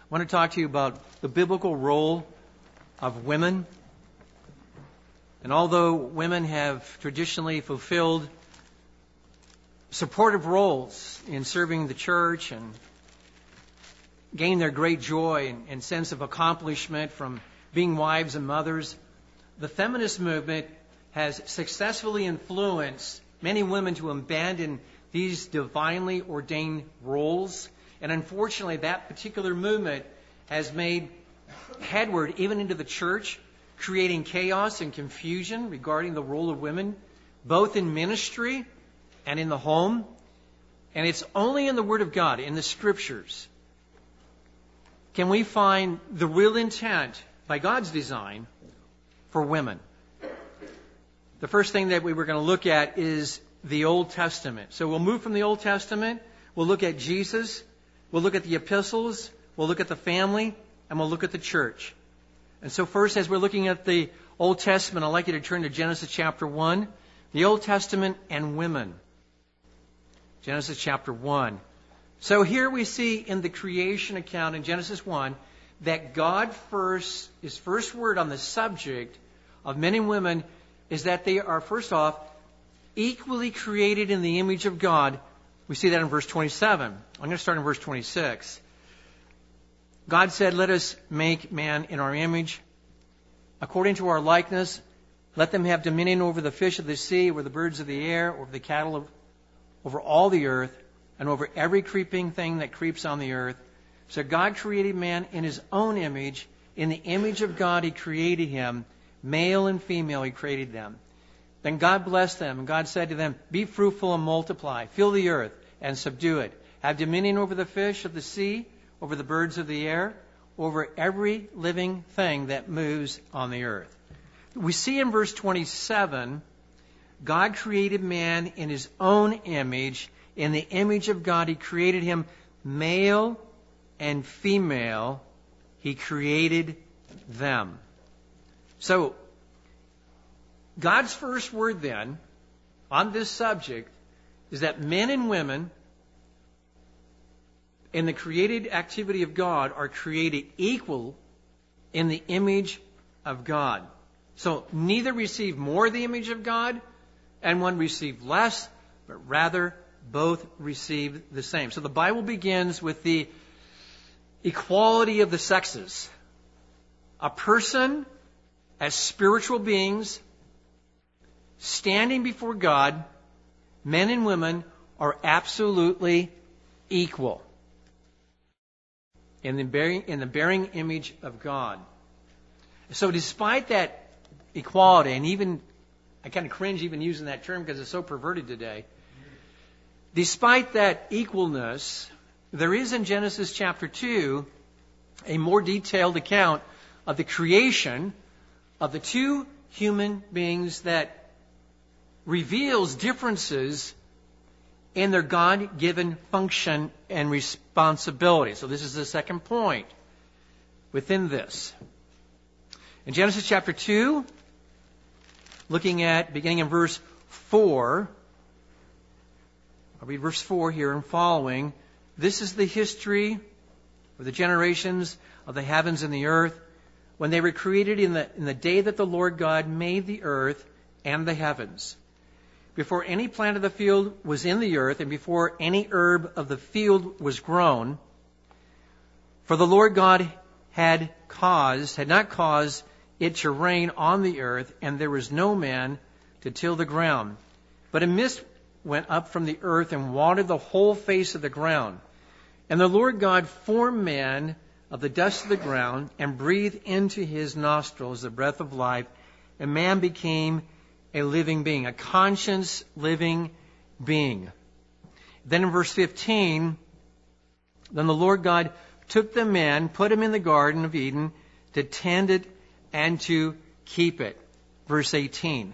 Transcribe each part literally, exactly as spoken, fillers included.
I want to talk to you about the biblical role of women. And although women have traditionally fulfilled supportive roles in serving the church and gained their great joy and, and sense of accomplishment from being wives and mothers, the feminist movement has successfully influenced many women to abandon these divinely ordained roles. And unfortunately, that particular movement has made headward even into the church, creating chaos and confusion regarding the role of women, both in ministry and in the home. And it's only in the Word of God, in the Scriptures, can we find the real intent by God's design for women. The first thing that we were going to look at is the Old Testament. So we'll move from the Old Testament, we'll look at Jesus, we'll look at the epistles, we'll look at the family, and we'll look at the church. And so first, as we're looking at the Old Testament, I'd like you to turn to Genesis chapter one, the Old Testament and women. Genesis chapter one. So here we see in the creation account in Genesis one that God first, His first word on the subject of men and women is that they are, first off, equally created in the image of God. We see that in verse twenty-seven. I'm going to start in verse twenty-six. God said, "Let us make man in our image, according to our likeness. Let them have dominion over the fish of the sea, over the birds of the air, over the cattle, of, over all the earth, and over every creeping thing that creeps on the earth." So God created man in His own image. In the image of God He created him. Male and female He created them. Then God blessed them, and God said to them, "Be fruitful and multiply. Fill the earth and subdue it. Have dominion over the fish of the sea, over the birds of the air, over every living thing that moves on the earth." We see in verse twenty-seven, God created man in His own image. In the image of God He created him. Male and female He created them. So, God's first word then on this subject is that men and women in the created activity of God are created equal in the image of God. So neither receive more of the image of God and one receive less, but rather both receive the same. So the Bible begins with the equality of the sexes. A person as spiritual beings standing before God, men and women are absolutely equal in the bearing, in the bearing image of God. So despite that equality, and even, I kind of cringe even using that term because it's so perverted today. Despite that equalness, there is in Genesis chapter two a more detailed account of the creation of the two human beings that reveals differences in their God-given function and responsibility. So this is the second point within this. In Genesis chapter two, looking at, beginning in verse four, I'll read verse four here and following. This is the history of the generations of the heavens and the earth, when they were created in the, in the day that the Lord God made the earth and the heavens. Before any plant of the field was in the earth, and before any herb of the field was grown, for the Lord God had caused, had not caused it to rain on the earth, and there was no man to till the ground. But a mist went up from the earth and watered the whole face of the ground. And the Lord God formed man of the dust of the ground and breathed into his nostrils the breath of life, and man became a living being, a conscious living being. Then in verse fifteen, then the Lord God took the man, put him in the Garden of Eden to tend it and to keep it. Verse eighteen.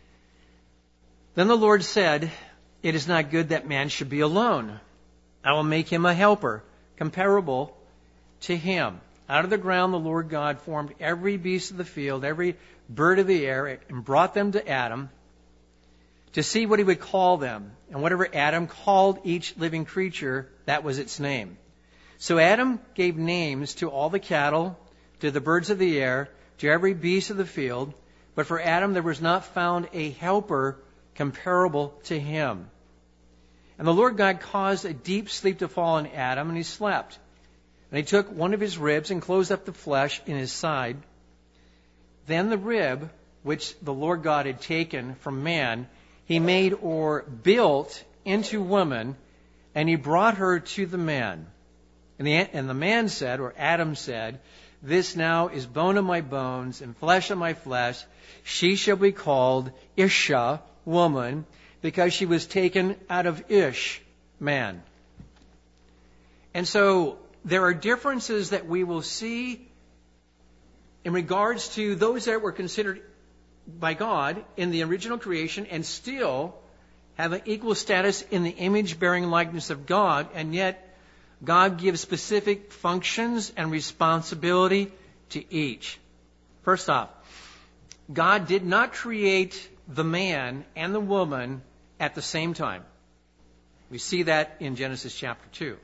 Then the Lord said, "It is not good that man should be alone. I will make him a helper, comparable to him." Out of the ground the Lord God formed every beast of the field, every bird of the air, and brought them to Adam to see what he would call them. And whatever Adam called each living creature, that was its name. So Adam gave names to all the cattle, to the birds of the air, to every beast of the field. But for Adam there was not found a helper comparable to him. And the Lord God caused a deep sleep to fall on Adam, and he slept. And he took one of his ribs and closed up the flesh in his side. Then the rib, which the Lord God had taken from man, he made or built into woman, and he brought her to the man. And the, and the man said, or Adam said, "This now is bone of my bones and flesh of my flesh. She shall be called Isha, woman, because she was taken out of Ish, man." And so there are differences that we will see in regards to those that were considered by God in the original creation and still have an equal status in the image-bearing likeness of God, and yet God gives specific functions and responsibility to each. First off, God did not create the man and the woman at the same time. We see that in Genesis chapter two.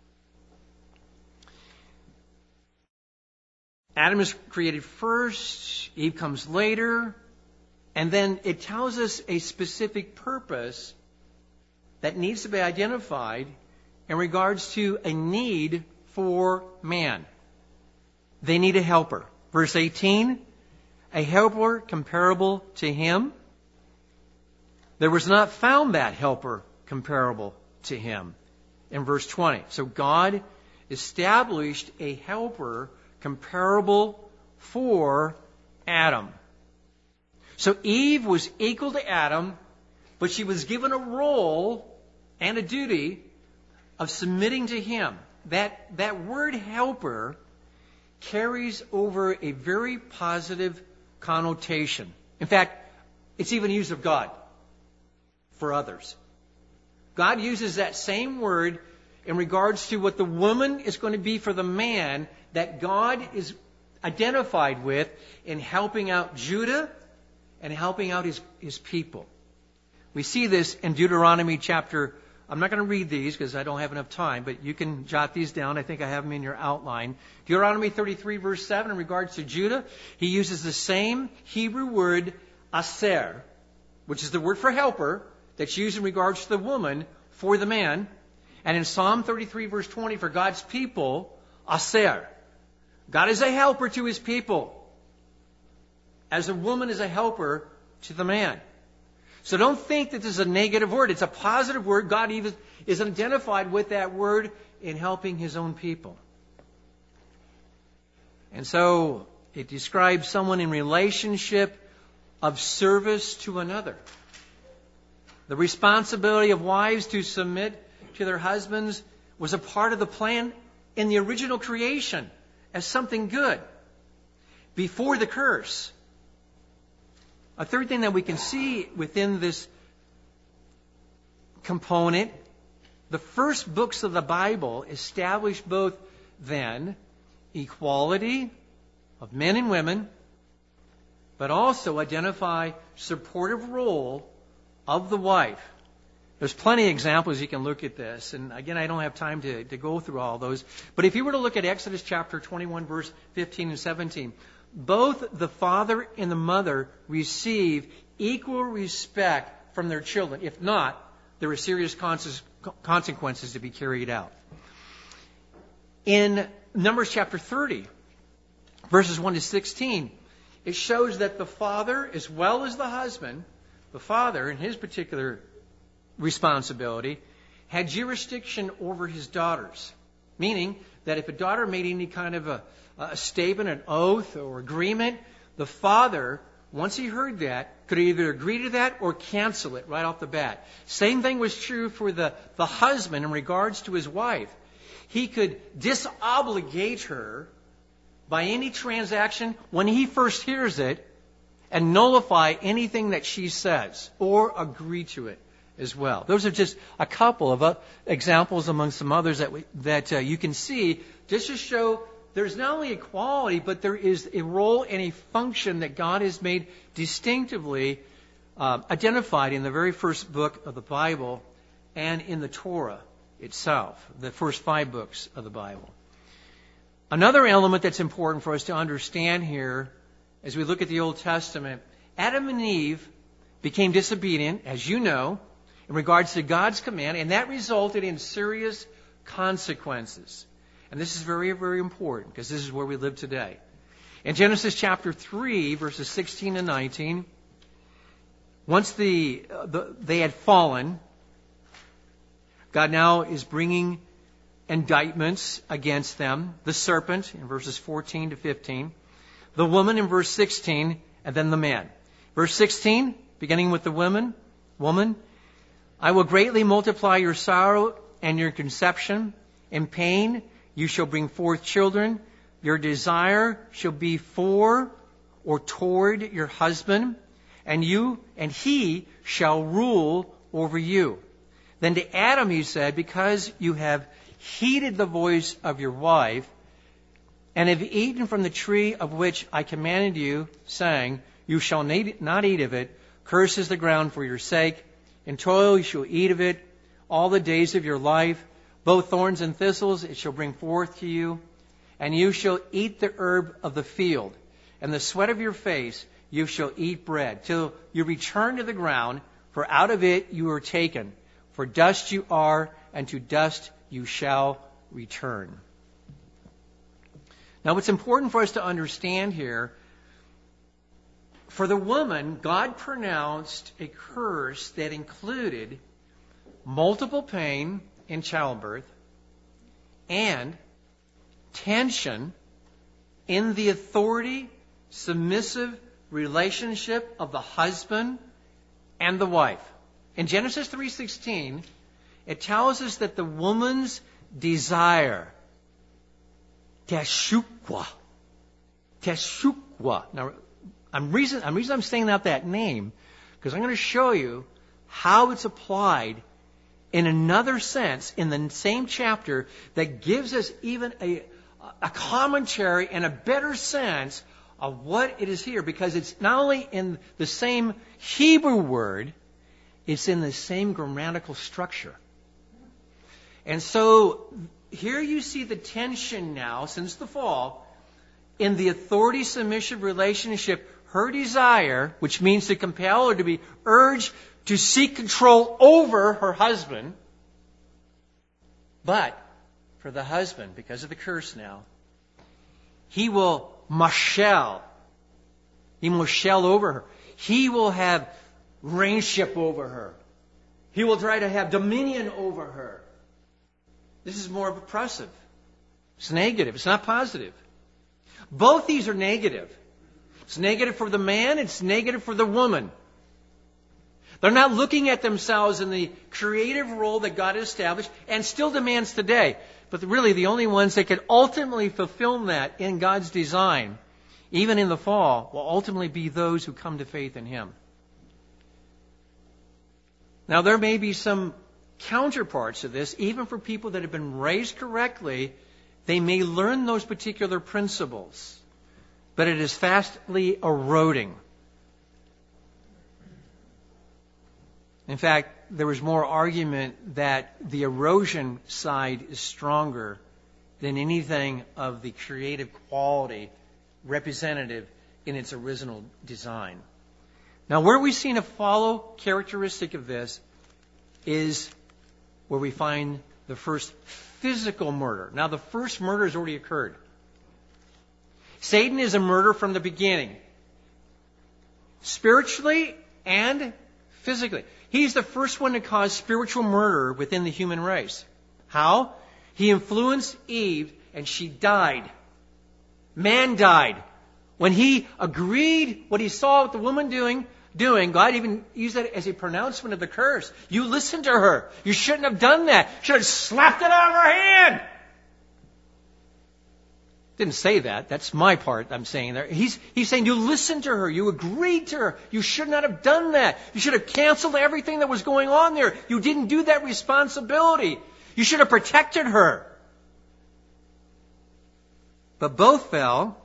Adam is created first, Eve comes later, and then it tells us a specific purpose that needs to be identified in regards to a need for man. They need a helper. Verse eighteen, a helper comparable to him. There was not found that helper comparable to him in verse twenty. So God established a helper comparable for Adam. So Eve was equal to Adam, but she was given a role and a duty of submitting to him. That, that word helper carries over a very positive connotation. In fact, it's even used of God for others. God uses that same word in regards to what the woman is going to be for the man that God is identified with in helping out Judah and helping out his, his people. We see this in Deuteronomy chapter, I'm not going to read these because I don't have enough time, but you can jot these down. I think I have them in your outline. Deuteronomy thirty-three verse seven, in regards to Judah, he uses the same Hebrew word, aser, which is the word for helper, that's used in regards to the woman for the man. And in Psalm thirty-three verse twenty, for God's people, aser. God is a helper to his people, as a woman is a helper to the man. So don't think that this is a negative word. It's a positive word. God even is identified with that word in helping his own people. And so it describes someone in relationship of service to another. The responsibility of wives to submit to their husbands was a part of the plan in the original creation as something good before the curse. A third thing that we can see within this component, the first books of the Bible establish both then equality of men and women, but also identify supportive role of the wife. There's plenty of examples you can look at this, and again, I don't have time to, to go through all those. But if you were to look at Exodus chapter twenty-one, verse fifteen and seventeen, both the father and the mother receive equal respect from their children. If not, there are serious consequences to be carried out. In Numbers chapter thirty, verses one to sixteen, it shows that the father, as well as the husband, the father in his particular responsibility, had jurisdiction over his daughters. Meaning that if a daughter made any kind of a, a statement, an oath, or agreement, the father, once he heard that, could either agree to that or cancel it right off the bat. Same thing was true for the, the husband in regards to his wife. He could disobligate her by any transaction when he first hears it and nullify anything that she says or agree to it as well. Those are just a couple of uh, examples among some others that we, that uh, you can see just to show there's not only equality, but there is a role and a function that God has made distinctively uh, identified in the very first book of the Bible and in the Torah. itself, the first five books of the Bible. Another element that's important for us to understand here as we look at the Old Testament, Adam and Eve became disobedient, as you know, in regards to God's command, and that resulted in serious consequences. And this is very, very important because this is where we live today. In Genesis chapter three, verses sixteen and nineteen, once the, uh, the they had fallen, God now is bringing indictments against them. The serpent in verses fourteen to fifteen, the woman in verse sixteen, and then the man. Verse sixteen, beginning with the woman, woman, I will greatly multiply your sorrow and your conception. In pain you shall bring forth children. Your desire shall be for or toward your husband, and you and he shall rule over you. Then to Adam he said, because you have heeded the voice of your wife, and have eaten from the tree of which I commanded you, saying, you shall not eat of it, cursed is the ground for your sake. In toil you shall eat of it all the days of your life. Both thorns and thistles it shall bring forth to you. And you shall eat the herb of the field. And the sweat of your face you shall eat bread, till you return to the ground, for out of it you are taken. For dust you are, and to dust you shall return. Now what's important for us to understand here, for the woman, God pronounced a curse that included multiple pain in childbirth and tension in the authority, submissive relationship of the husband and the wife. In Genesis three sixteen, it tells us that the woman's desire, teshukwa, teshukwa. Now, I'm reason I'm reason I'm saying out that name because I'm going to show you how it's applied in another sense in the same chapter that gives us even a a commentary and a better sense of what it is here, because it's not only in the same Hebrew word, it's in the same grammatical structure. And so here you see the tension now since the fall in the authority-submission relationship, her desire, which means to compel or to be urged to seek control over her husband. But for the husband, because of the curse now, he will mashal. He will shell over her. He will have reignship over her. He will try to have dominion over her. This is more oppressive. It's negative. It's not positive. Both these are negative. It's negative for the man. It's negative for the woman. They're not looking at themselves in the creative role that God has established and still demands today. But really the only ones that can ultimately fulfill that in God's design, even in the fall, will ultimately be those who come to faith in Him. Now there may be some counterparts to this, even for people that have been raised correctly. They may learn those particular principles, but it is fastly eroding. In fact, there was more argument that the erosion side is stronger than anything of the creative quality representative in its original design. Now, where we've seen a follow characteristic of this is where we find the first physical murder. Now, the first murder has already occurred. Satan is a murderer from the beginning, spiritually and physically. He's the first one to cause spiritual murder within the human race. How? He influenced Eve and she died. Man died. When he agreed what he saw with the woman doing, doing, God even used that as a pronouncement of the curse. You listened to her. You shouldn't have done that. You should have slapped it out of her hand. Didn't say that. That's my part I'm saying there. He's, he's saying you listened to her. You agreed to her. You should not have done that. You should have canceled everything that was going on there. You didn't do that responsibility. You should have protected her. But both fell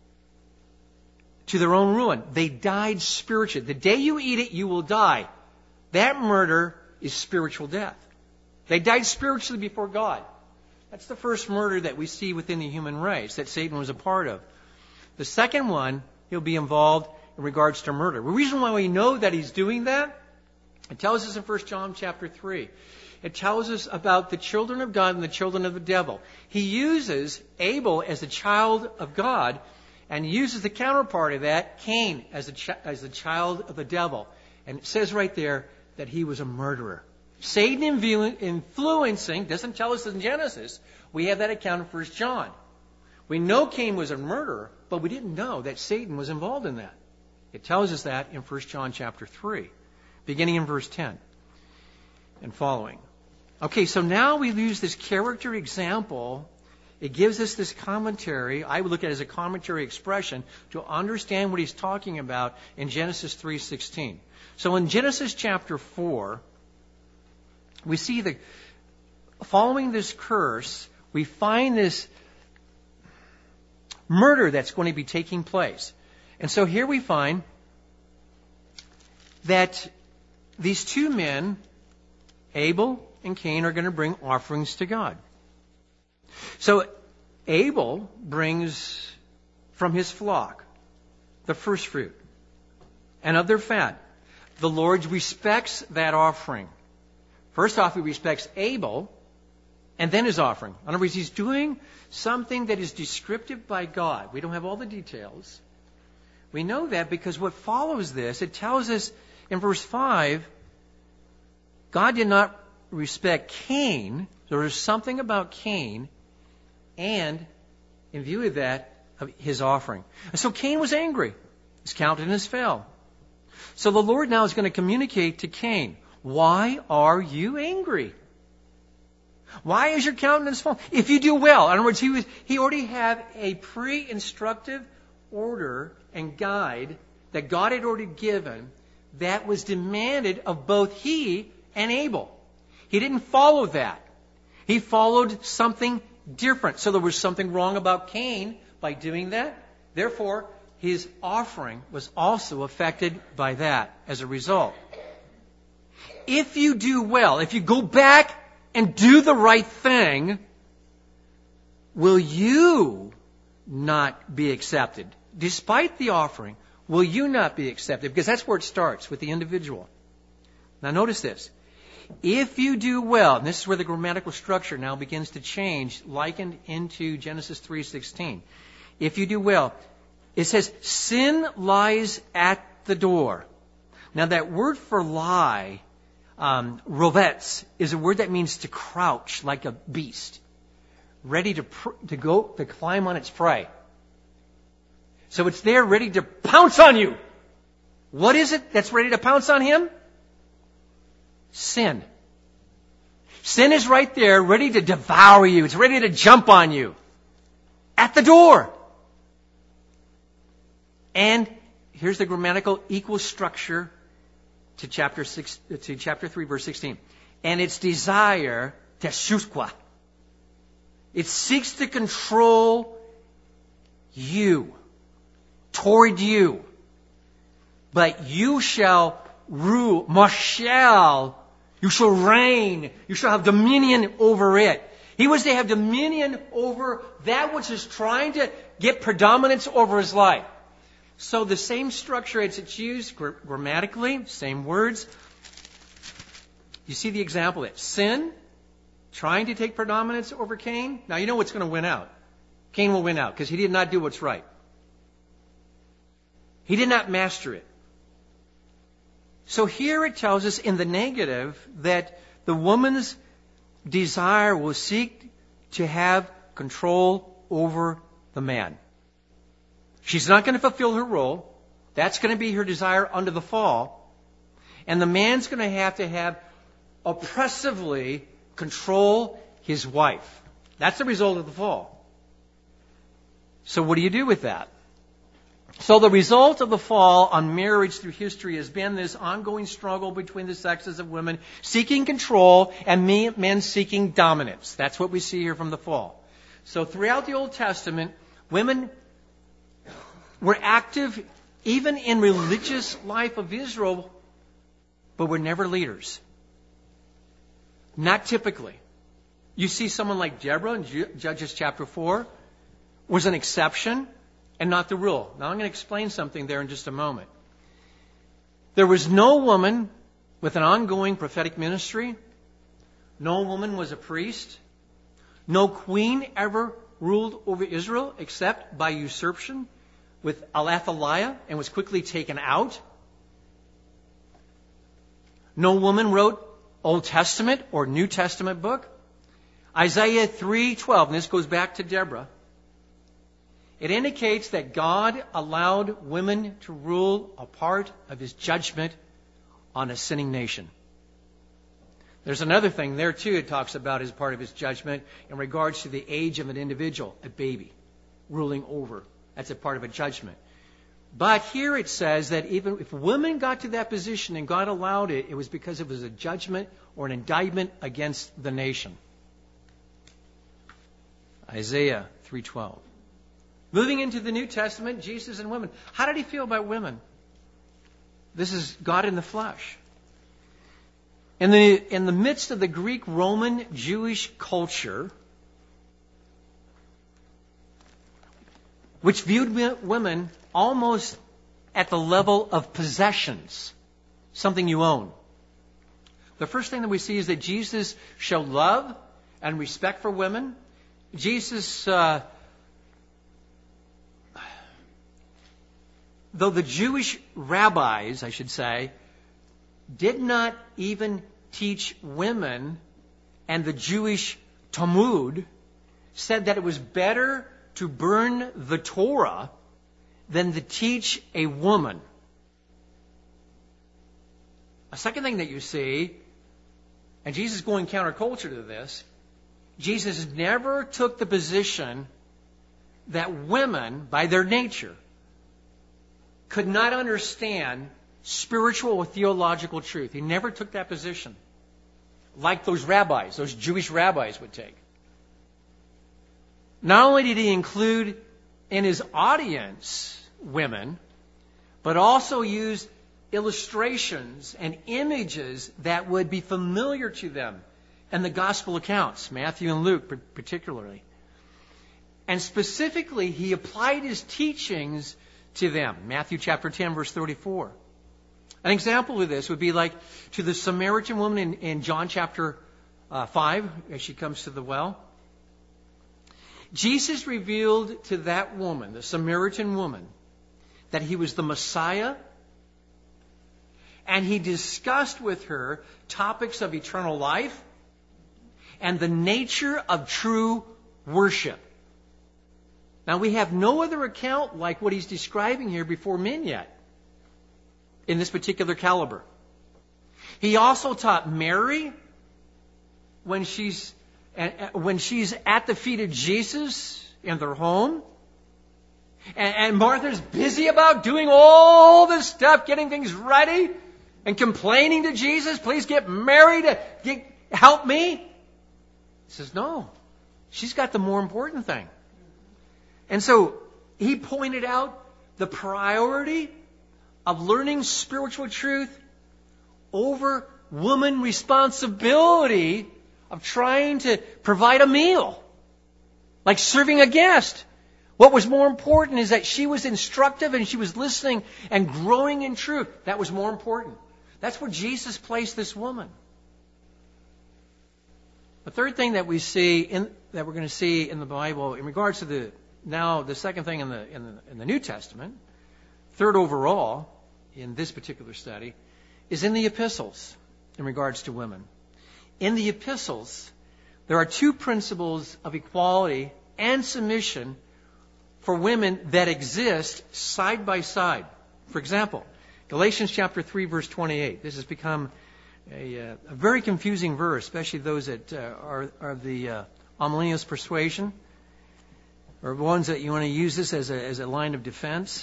to their own ruin. They died spiritually. The day you eat it, you will die. That murder is spiritual death. They died spiritually before God. That's the first murder that we see within the human race that Satan was a part of. The second one, he'll be involved in regards to murder. The reason why we know that he's doing that, it tells us in First John chapter three. It tells us about the children of God and the children of the devil. He uses Abel as a child of God and uses the counterpart of that, Cain, as a, ch- as a child of the devil. And it says right there that he was a murderer. Satan invu- influencing, doesn't tell us in Genesis. We have that account in First John. We know Cain was a murderer, but we didn't know that Satan was involved in that. It tells us that in First John chapter three, beginning in verse ten and following. Okay, so now we use this character example. It gives us this commentary. I would look at it as a commentary expression to understand what he's talking about in Genesis three sixteen. So in Genesis chapter four, we see the following this curse, we find this murder that's going to be taking place. And so here we find that these two men, Abel and Cain, are going to bring offerings to God. So Abel brings from his flock the first fruit and of their fat. The Lord respects that offering. First off, he respects Abel and then his offering. In other words, he's doing something that is descriptive by God. We don't have all the details. We know that because what follows this, it tells us in verse five, God did not respect Cain. There was something about Cain, and in view of that, of his offering. And so Cain was angry. His countenance fell. So the Lord now is going to communicate to Cain, why are you angry? Why is your countenance fallen? If you do well, in other words, he was, he already had a pre-instructive order and guide that God had already given that was demanded of both he and Abel. He didn't follow that. He followed something different. So there was something wrong about Cain by doing that. Therefore, his offering was also affected by that as a result. If you do well, if you go back and do the right thing, will you not be accepted? Despite the offering, will you not be accepted? Because that's where it starts, with the individual. Now notice this. If you do well, and this is where the grammatical structure now begins to change, likened into Genesis three sixteen. If you do well, it says, sin lies at the door. Now that word for lie, um, rovetz, is a word that means to crouch like a beast, ready to pr- to go to climb on its prey. So it's there ready to pounce on you. What is it that's ready to pounce on him? Sin. Sin is right there, ready to devour you. It's ready to jump on you. At the door. And here's the grammatical equal structure to chapter six, to chapter three, verse sixteen. And its desire, teshuskwa. It seeks to control you, toward you. But you shall rule, mashal, you shall reign, you shall have dominion over it. He was to have dominion over that which is trying to get predominance over his life. So the same structure as it's used gr- grammatically, same words. You see the example there. Sin, trying to take predominance over Cain. Now you know what's going to win out. Cain will win out because he did not do what's right. He did not master it. So here it tells us in the negative that the woman's desire will seek to have control over the man. She's not going to fulfill her role. That's going to be her desire under the fall. And the man's going to have to have oppressively control his wife. That's the result of the fall. So what do you do with that? So the result of the fall on marriage through history has been this ongoing struggle between the sexes of women seeking control and men seeking dominance. That's what we see here from the fall. So throughout the Old Testament, women were active even in religious life of Israel, but were never leaders. Not typically. You see someone like Deborah in Judges chapter four was an exception and not the rule. Now I'm going to explain something there in just a moment. There was no woman with an ongoing prophetic ministry. No woman was a priest. No queen ever ruled over Israel except by usurpation with Athaliah and was quickly taken out. No woman wrote Old Testament or New Testament book. Isaiah three twelve, and this goes back to Deborah. It indicates that God allowed women to rule a part of his judgment on a sinning nation. There's another thing there too it talks about as part of his judgment in regards to the age of an individual, a baby, ruling over. That's a part of a judgment. But here it says that even if women got to that position and God allowed it, it was because it was a judgment or an indictment against the nation. Isaiah three twelve. Moving into the New Testament, Jesus and women. How did he feel about women? This is God in the flesh. In the, in the midst of the Greek, Roman, Jewish culture, which viewed women almost at the level of possessions, something you own. The first thing that we see is that Jesus showed love and respect for women. Jesus, uh, though the Jewish rabbis, I should say, did not even teach women, and the Jewish Talmud said that it was better to burn the Torah than to teach a woman. A second thing that you see, and Jesus going counterculture to this, Jesus never took the position that women, by their nature, could not understand spiritual or theological truth. He never took that position, like those rabbis, those Jewish rabbis would take. Not only did he include in his audience women, but also used illustrations and images that would be familiar to them in the gospel accounts, Matthew and Luke particularly. And specifically, he applied his teachings to them. Matthew chapter ten, verse thirty-four. An example of this would be like to the Samaritan woman in, in John chapter uh, five, as she comes to the well. Jesus revealed to that woman, the Samaritan woman, that he was the Messiah, and he discussed with her topics of eternal life and the nature of true worship. Now, we have no other account like what he's describing here before men yet in this particular caliber. He also taught Mary when she's when she's at the feet of Jesus in their home. And, and Martha's busy about doing all this stuff, getting things ready, and complaining to Jesus, please get Mary to get, help me. He says, no, she's got the more important thing. And so he pointed out the priority of learning spiritual truth over woman responsibility of trying to provide a meal, like serving a guest. What was more important is that she was instructive and she was listening and growing in truth. That was more important. That's where Jesus placed this woman. The third thing that we see in, that we're going to see in the Bible in regards to the now the second thing in the in the, in the New Testament, third overall in this particular study, is in the epistles in regards to women. In the epistles, there are two principles of equality and submission for women that exist side by side. For example, Galatians chapter three, verse twenty-eight. This has become a, uh, a very confusing verse, especially those that uh, are, are the uh, amillennialist persuasion, or ones that you want to use this as a, as a line of defense.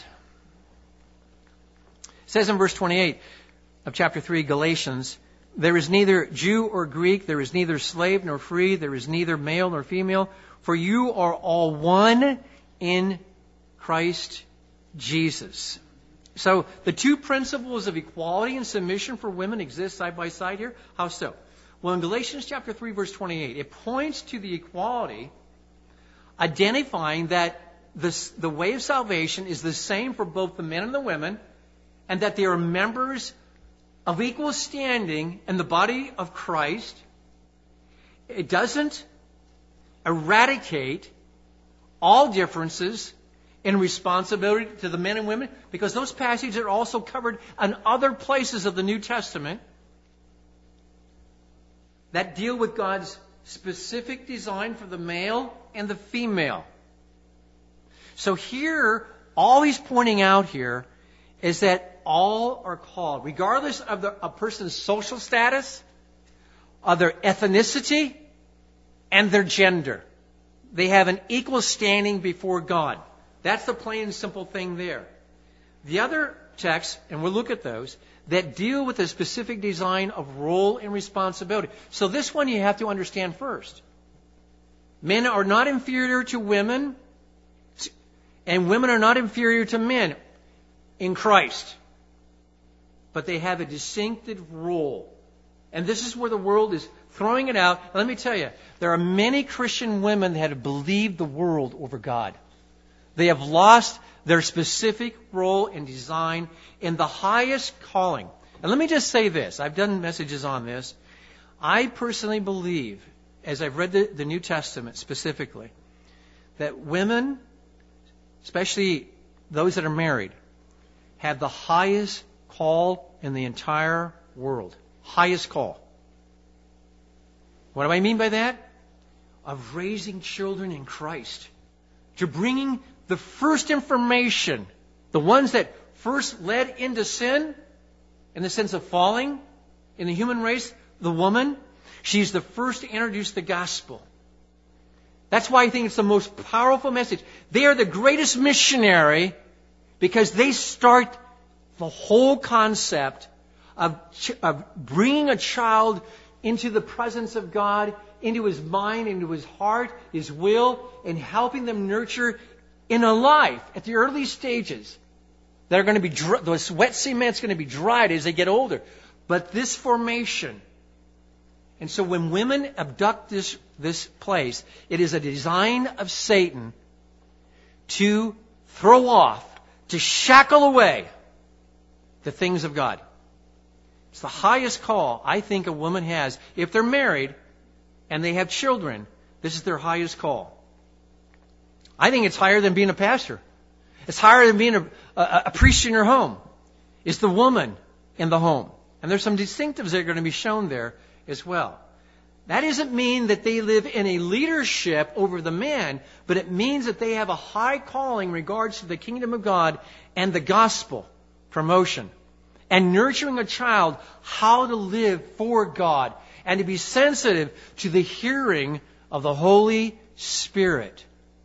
It says in verse twenty-eight of chapter three, Galatians, there is neither Jew or Greek, there is neither slave nor free, there is neither male nor female, for you are all one in Christ Jesus. So the two principles of equality and submission for women exist side by side here. How so? Well, in Galatians chapter three, verse twenty-eight, it points to the equality, identifying that this, the way of salvation is the same for both the men and the women, and that they are members of equal standing in the body of Christ. It doesn't eradicate all differences in responsibility to the men and women, because those passages are also covered in other places of the New Testament that deal with God's specific design for the male and the female. So here, all he's pointing out here is that all are called, regardless of the, a person's social status, of their ethnicity, and their gender. They have an equal standing before God. That's the plain and simple thing there. The other texts, and we'll look at those, that deal with a specific design of role and responsibility. So this one you have to understand first. Men are not inferior to women, and women are not inferior to men in Christ. But they have a distinctive role. And this is where the world is throwing it out. Let me tell you, there are many Christian women that have believed the world over God. They have lost their specific role and design in the highest calling. And let me just say this. I've done messages on this. I personally believe, as I've read the, the New Testament specifically, that women, especially those that are married, have the highest call in the entire world. Highest call. What do I mean by that? Of raising children in Christ. To bringing the first information, the ones that first led into sin, in the sense of falling in the human race, the woman, she's the first to introduce the gospel. That's why I think it's the most powerful message. They are the greatest missionary because they start the whole concept of, of bringing a child into the presence of God, into his mind, into his heart, his will, and helping them nurture in a life at the early stages that are going to be, dry, the wet cement's going to be dried as they get older. But this formation, and so when women abduct this, this place, it is a design of Satan to throw off, to shackle away the things of God. It's the highest call I think a woman has. If they're married and they have children, this is their highest call. I think it's higher than being a pastor. It's higher than being a, a, a priest in your home. It's the woman in the home. And there's some distinctives that are going to be shown there as well. That doesn't mean that they live in a leadership over the men, but it means that they have a high calling in regards to the kingdom of God and the gospel promotion. And nurturing a child how to live for God and to be sensitive to the hearing of the Holy Spirit.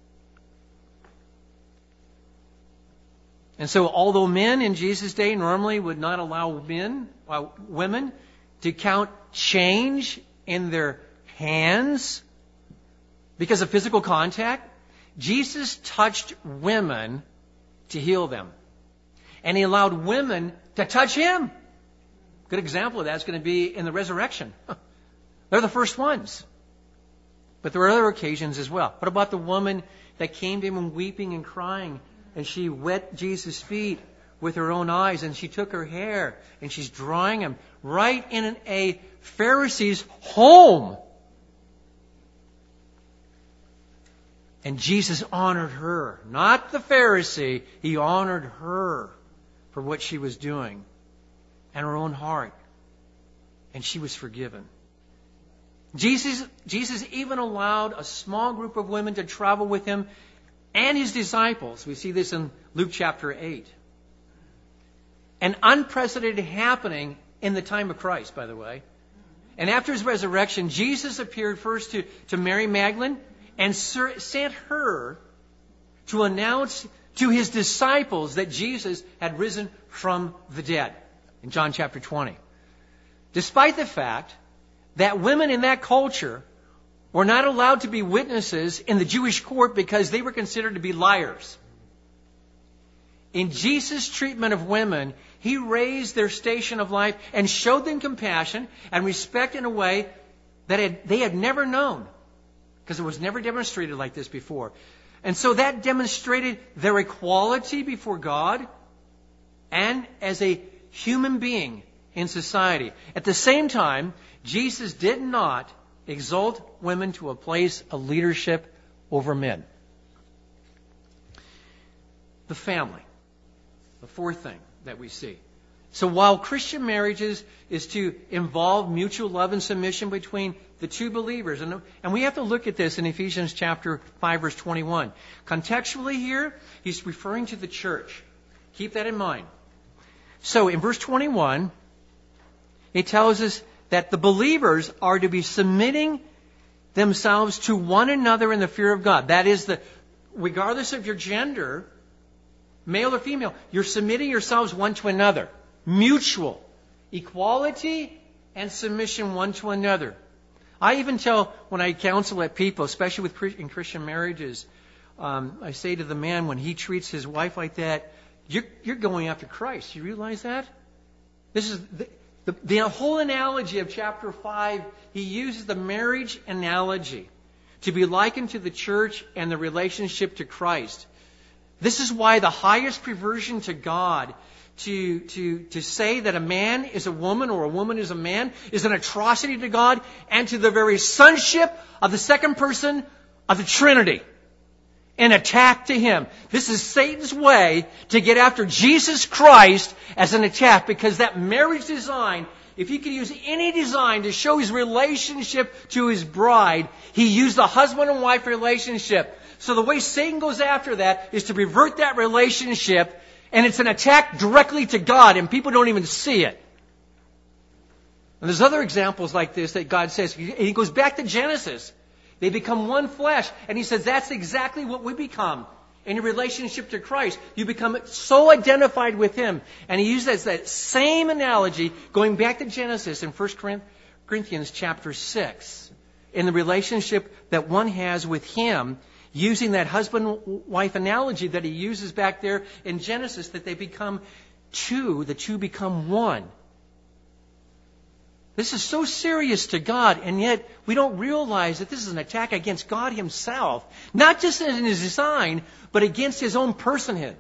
And so although men in Jesus' day normally would not allow men, uh, women to count change in their hands because of physical contact, Jesus touched women to heal them. And he allowed women to touch him. Good example of that is going to be in the resurrection. They're the first ones. But there are other occasions as well. What about the woman that came to him weeping and crying, and she wet Jesus' feet with her own eyes, and she took her hair, and she's drying them right in a Pharisee's home. And Jesus honored her. Not the Pharisee. He honored her for what she was doing and her own heart. And she was forgiven. Jesus, Jesus even allowed a small group of women to travel with him and his disciples. We see this in Luke chapter eight. An unprecedented happening in the time of Christ, by the way. And after his resurrection, Jesus appeared first to, to Mary Magdalene and sent her to announce to his disciples that Jesus had risen from the dead in John chapter twenty. Despite the fact that women in that culture were not allowed to be witnesses in the Jewish court because they were considered to be liars. In Jesus' treatment of women, he raised their station of life and showed them compassion and respect in a way that had, they had never known, because it was never demonstrated like this before. And so that demonstrated their equality before God and as a human being in society. At the same time, Jesus did not exalt women to a place of leadership over men. The family, the fourth thing that we see. So while Christian marriages is to involve mutual love and submission between the two believers, and, and we have to look at this in Ephesians chapter five, verse twenty-one. Contextually here, he's referring to the church. Keep that in mind. So in verse twenty-one, it tells us that the believers are to be submitting themselves to one another in the fear of God. That is, the regardless of your gender, male or female, you're submitting yourselves one to another. Mutual equality and submission one to another. I even tell when I counsel at people, especially with in Christian marriages, um, I say to the man when he treats his wife like that, you're, you're going after Christ. You realize that? This is the, the, the whole analogy of chapter five. He uses the marriage analogy to be likened to the church and the relationship to Christ. This is why the highest perversion to God, to, to, to say that a man is a woman or a woman is a man, is an atrocity to God and to the very sonship of the second person of the Trinity. An attack to Him. This is Satan's way to get after Jesus Christ as an attack, because that marriage design, if he could use any design to show his relationship to his bride, he used the husband and wife relationship. So the way Satan goes after that is to pervert that relationship, and it's an attack directly to God, and people don't even see it. And there's other examples like this that God says. He goes back to Genesis. They become one flesh. And He says that's exactly what we become in your relationship to Christ. You become so identified with Him. And He uses that same analogy going back to Genesis in First Corinthians chapter six. In the relationship that one has with Him, using that husband-wife analogy that He uses back there in Genesis, that they become two, the two become one. This is so serious to God, and yet we don't realize that this is an attack against God Himself. Not just in His design, but against His own personhood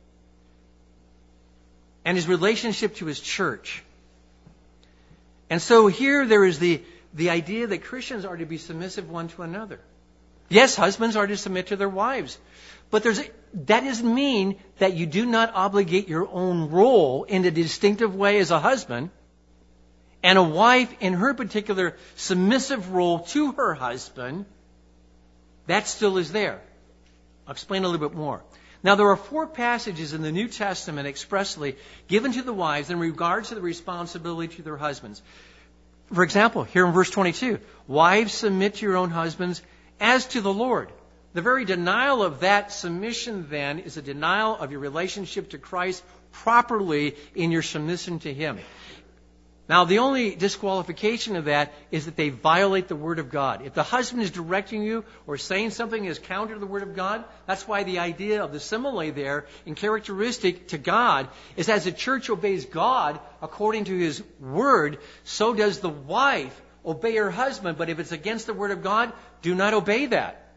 and His relationship to His church. And so here there is the, the idea that Christians are to be submissive one to another. Yes, husbands are to submit to their wives. But there's a, that doesn't mean that you do not obligate your own role in a distinctive way as a husband, and a wife in her particular submissive role to her husband. That still is there. I'll explain a little bit more. Now, there are four passages in the New Testament expressly given to the wives in regards to the responsibility to their husbands. For example, here in verse twenty-two, wives, submit to your own husbands as to the Lord. The very denial of that submission, then, is a denial of your relationship to Christ properly in your submission to Him. Now, the only disqualification of that is that they violate the Word of God. If the husband is directing you or saying something is counter to the Word of God, that's why the idea of the simile there in characteristic to God is as the church obeys God according to His Word, so does the wife obey her husband. But if it's against the Word of God, do not obey that.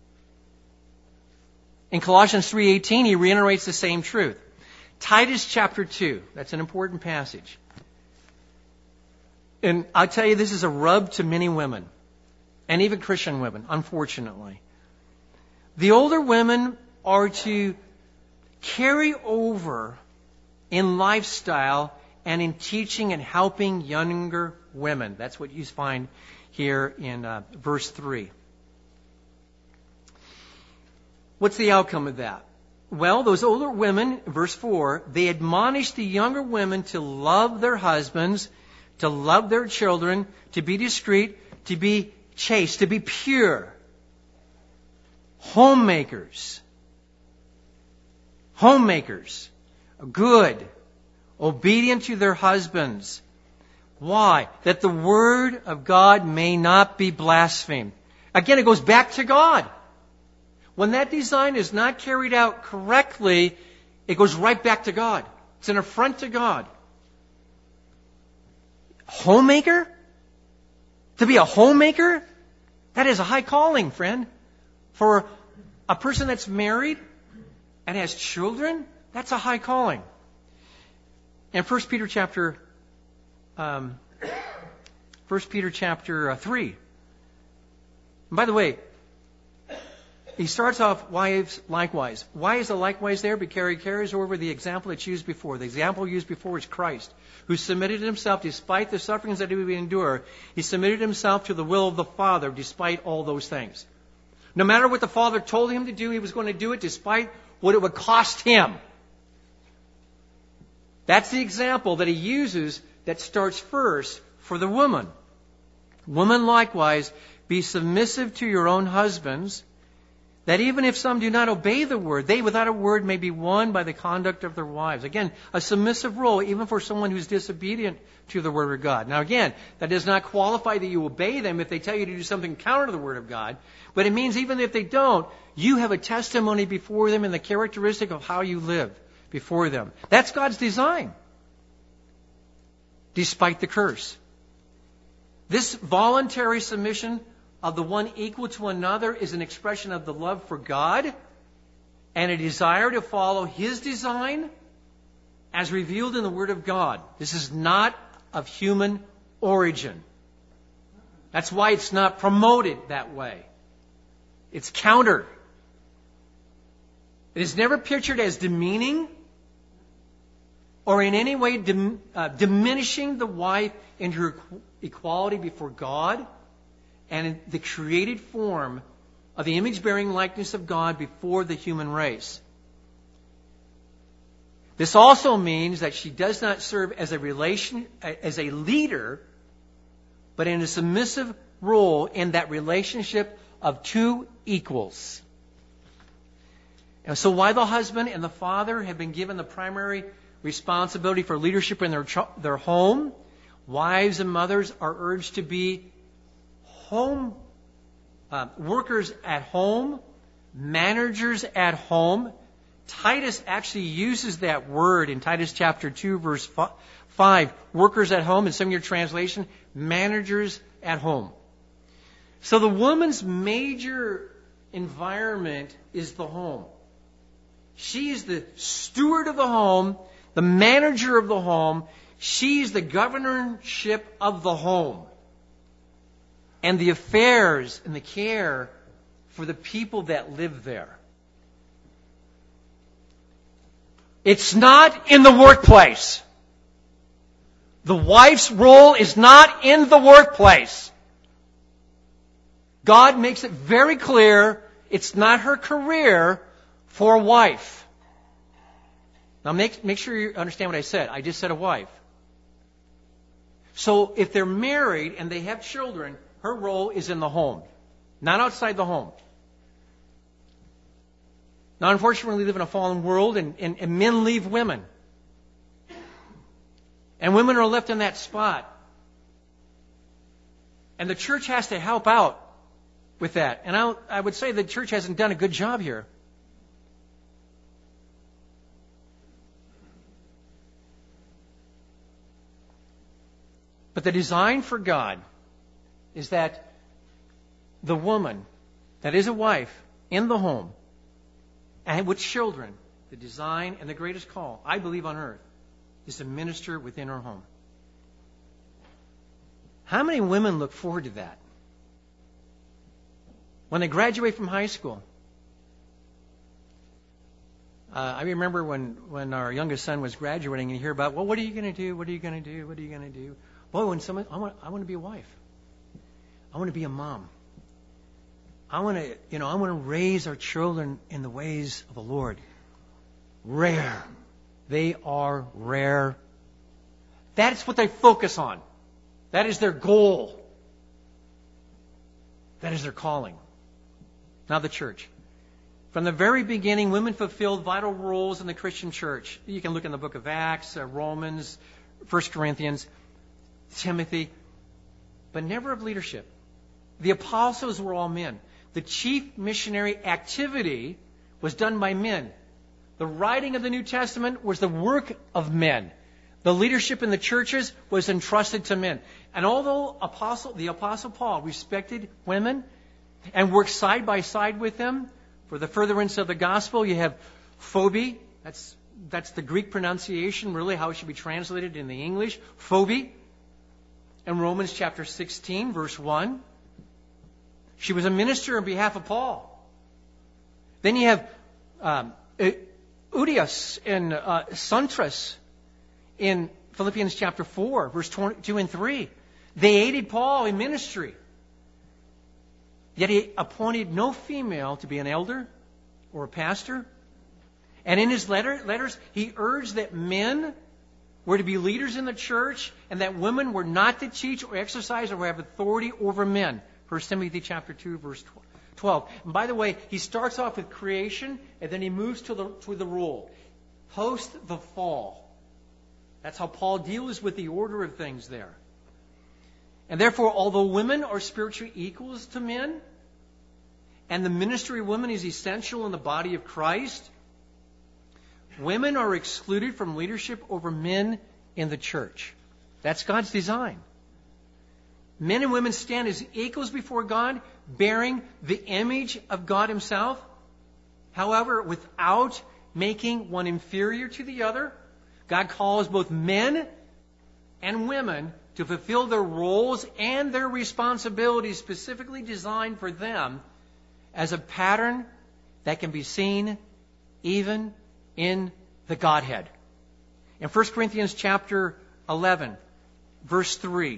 In Colossians three eighteen, he reiterates the same truth. Titus chapter two, that's an important passage. And I'll tell you, this is a rub to many women, and even Christian women, unfortunately. The older women are to carry over in lifestyle and in teaching and helping younger women. That's what you find here in uh, verse three. What's the outcome of that? Well, those older women, verse four, they admonish the younger women to love their husbands, to love their children, to be discreet, to be chaste, to be pure. Homemakers. Homemakers. Good. Obedient to their husbands. Why? That the word of God may not be blasphemed. Again, it goes back to God. When that design is not carried out correctly, it goes right back to God. It's an affront to God. Homemaker? To be a homemaker, that is a high calling, friend. For a person that's married and has children, that's a high calling. In First Peter chapter, um, First Peter chapter uh, three. And by the way, he starts off, wives likewise. Why is the likewise there? Because he carries over the example that's used before. The example used before is Christ, who submitted himself despite the sufferings that he would endure. He submitted himself to the will of the Father despite all those things. No matter what the Father told him to do, he was going to do it despite what it would cost him. That's the example that he uses that starts first for the woman. Woman likewise, be submissive to your own husbands, that even if some do not obey the word, they without a word may be won by the conduct of their wives. Again, a submissive role even for someone who's disobedient to the word of God. Now again, that does not qualify that you obey them if they tell you to do something counter to the word of God. But it means even if they don't, you have a testimony before them and the characteristic of how you live before them. That's God's design. Despite the curse. This voluntary submission of the one equal to another is an expression of the love for God and a desire to follow His design as revealed in the Word of God. This is not of human origin. That's why it's not promoted that way. It's counter. It is never pictured as demeaning or in any way dim, uh, diminishing the wife in her equality before God and in the created form of the image-bearing likeness of God before the human race. This also means that she does not serve as a relation, as a leader, but in a submissive role in that relationship of two equals. And so why the husband and the father have been given the primary responsibility for leadership in their, their home, wives and mothers are urged to be home uh, workers at home, managers at home. Titus actually uses that word in Titus chapter two, verse five. Workers at home, in some of your translation, managers at home. So the woman's major environment is the home. She's the steward of the home, the manager of the home. She's the governorship of the home. And the affairs and the care for the people that live there. It's not in the workplace. The wife's role is not in the workplace. God makes it very clear it's not her career for a wife. Now make, make sure you understand what I said. I just said a wife. So if they're married and they have children, her role is in the home, not outside the home. Now, unfortunately, we live in a fallen world, and, and, and men leave women. And women are left in that spot. And the church has to help out with that. And I, I would say the church hasn't done a good job here. But the design for God is that the woman that is a wife in the home and with children, the design and the greatest call, I believe, on earth is to minister within her home. How many women look forward to that? When they graduate from high school. Uh, I remember when, when our youngest son was graduating and you hear about, well, what are you going to do? What are you going to do? What are you going to do? Boy, when someone, I want, I want to be a wife. I want to be a mom. I want to, you know, I want to raise our children in the ways of the Lord. Rare. They are rare. That's what they focus on. That is their goal. That is their calling. Now the church. From the very beginning, women fulfilled vital roles in the Christian church. You can look in the book of Acts, uh, Romans, First Corinthians, Timothy, but never of leadership. The apostles were all men. The chief missionary activity was done by men. The writing of the New Testament was the work of men. The leadership in the churches was entrusted to men. And although apostle, the Apostle Paul respected women and worked side by side with them for the furtherance of the gospel, you have phobia. That's, that's the Greek pronunciation, really how it should be translated in the English. Phobia. In Romans chapter sixteen, verse one. She was a minister on behalf of Paul. Then you have um, Euodias and uh, Syntychus in Philippians chapter four, verse two and three. They aided Paul in ministry. Yet he appointed no female to be an elder or a pastor. And in his letter, letters, he urged that men were to be leaders in the church and that women were not to teach or exercise or have authority over men. First Timothy chapter two, verse twelve. And by the way, he starts off with creation and then he moves to the, to the rule. Post the fall. That's how Paul deals with the order of things there. And therefore, although women are spiritually equals to men, and the ministry of women is essential in the body of Christ, women are excluded from leadership over men in the church. That's God's design. Men and women stand as equals before God, bearing the image of God Himself. However, without making one inferior to the other, God calls both men and women to fulfill their roles and their responsibilities specifically designed for them as a pattern that can be seen even in the Godhead. In First Corinthians chapter eleven, verse three,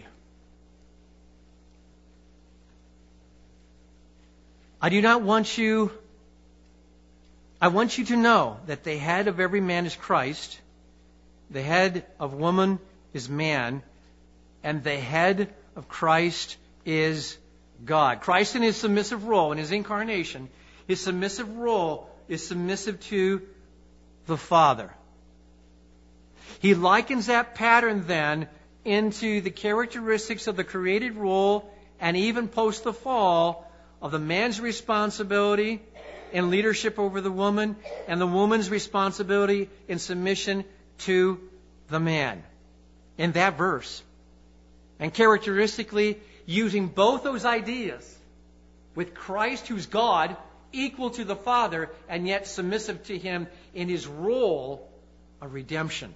I do not want you, I want you to know that the head of every man is Christ, the head of woman is man, and the head of Christ is God. Christ in His submissive role, in His incarnation, His submissive role is submissive to the Father. He likens that pattern then into the characteristics of the created role and even post the fall of the man's responsibility in leadership over the woman and the woman's responsibility in submission to the man. In that verse. And characteristically, using both those ideas with Christ, who's God, equal to the Father, and yet submissive to Him in His role of redemption.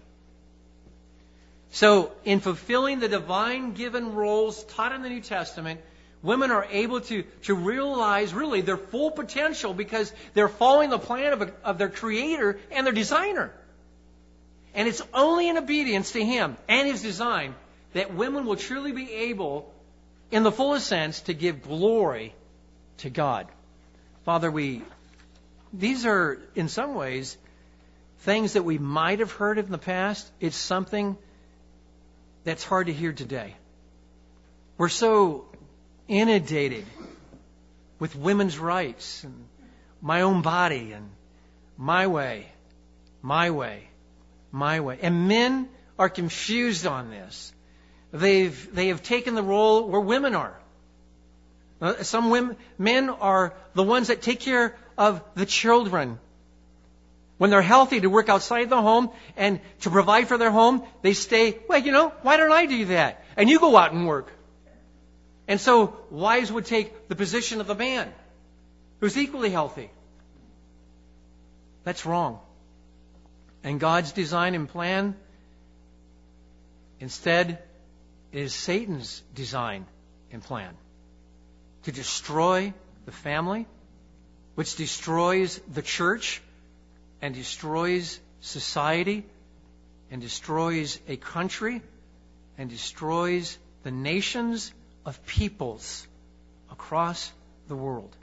So, in fulfilling the divine given roles taught in the New Testament, women are able to, to realize really their full potential because they're following the plan of, a, of their Creator and their Designer. And it's only in obedience to Him and His design that women will truly be able, in the fullest sense, to give glory to God. Father, we these are, in some ways, things that we might have heard in the past. It's something that's hard to hear today. We're so inundated with women's rights and my own body and my way, my way, my way. And men are confused on this. They've, they have taken the role where women are. Uh, some women, men are the ones that take care of the children. When they're healthy to work outside the home and to provide for their home, they stay, well, you know, why don't I do that? And you go out and work. And so wives would take the position of the man who's equally healthy. That's wrong. And God's design and plan, instead, is Satan's design and plan to destroy the family, which destroys the church and destroys society and destroys a country and destroys the nations of peoples across the world.